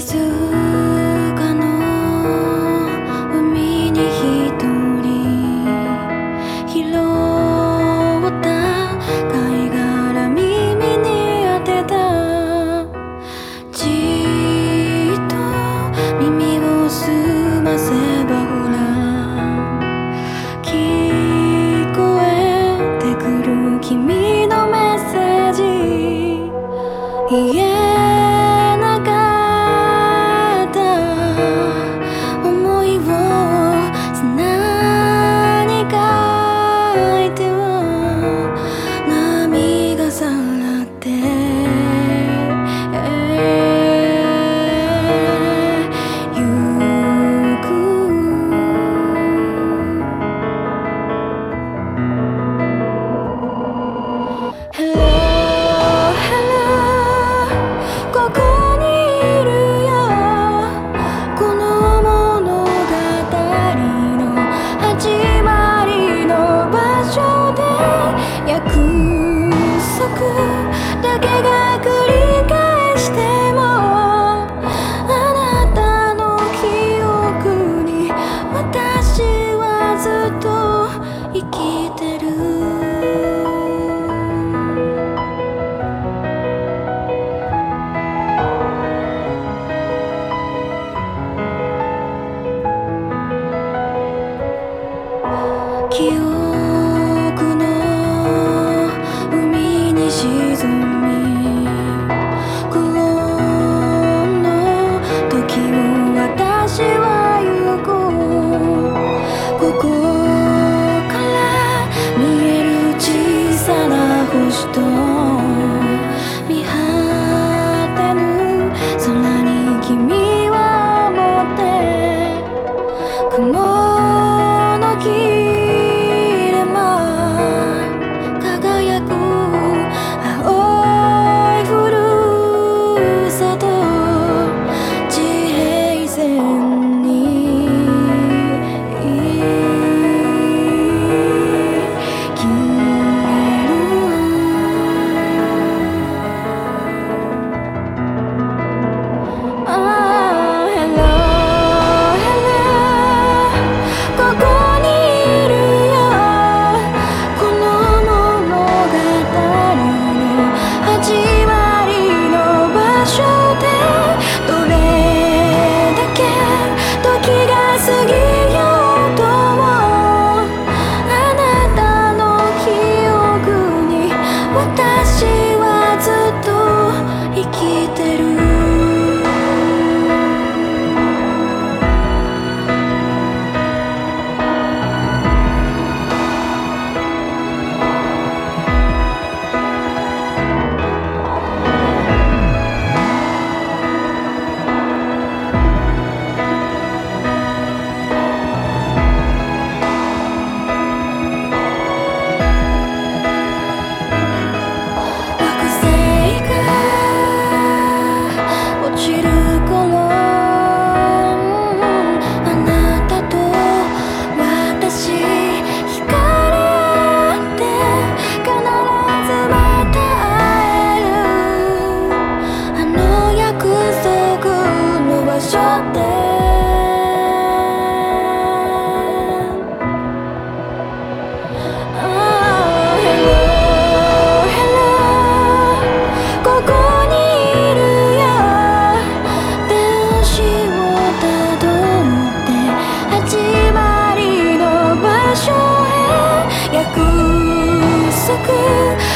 静かの海に一人拾った貝殻耳に当てた。じっと耳を澄ませばほら聞こえてくる君のメッセージ。言えなかった想いを砂に書いては波がさらってゆく。Hello, hello ここにいるよ。この物語の始まりの場所で約束だけが繰り返してもあなたの記憶に私はずっと生きてる。記憶の海に沈みクローンの時を私は行こう。ここから見える小さな星と見果てぬ空に君は持って雲の切れ間輝く青いふるさと地平線に消える。Hello, hello ここにいるよ。この物語の始まりの場所でどれだけ時が過ぎようともあなたの記憶に私はずっと生きてる。惑星が落ちる頃あなたと私惹かれ合って必ずまた会えるあの約束の場所で。Hello, hello ここにいるよ。電子をたどって始まりの場所へ約束